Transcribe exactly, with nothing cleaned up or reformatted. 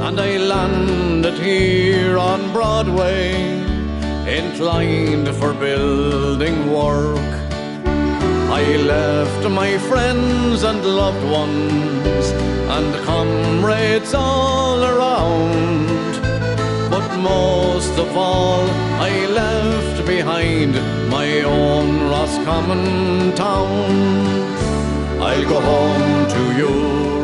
and I landed here on Broadway, inclined for building work. I left my friends and loved ones and comrades all around, but most of all I left behind my own Roscommon town. I'll go home to you